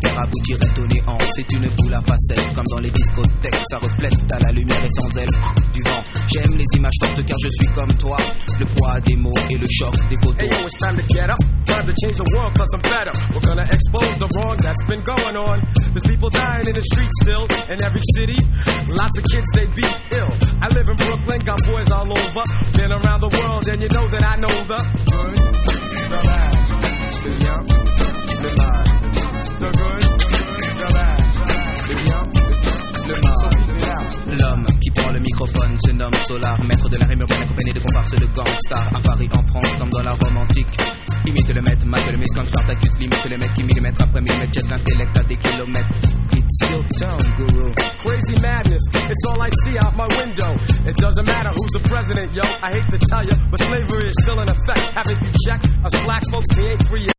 faire aboutirait au néant. C'est une boule à facettes, comme dans les discothèques. Ça reflète à la lumière et sans elle du vent. J'aime les images fortes car je suis comme toi. Le poids des mots et le choc des photos. Hey yo, it's time to get up. Time to change the world cause I'm fed up. We're gonna expose the wrong that's been going on. There's people dying in the streets still. In every city, lots of kids they beat ill. I live in Brooklyn, got boys all over. Been around the world and you know that I know the good, the bad, the young, the bad. The good, the bad, the young, the bad. So keep it out. L'homme qui prend le microphone se nomme Solar, maître de la rime urbaine accompagné de comparses de gangstar. À Paris, en France, comme dans la Rome antique. Imite le maître, mate le mythe, quand Spartacus limite le mec qui millimètre après millimètre jette l'intellect à des kilomètres. It's your town, guru. Crazy madness, it's all I see out my window. It doesn't matter who's the president, yo. I hate to tell you, but slavery is still in effect. Haven't you checked? Us black folks, we ain't free.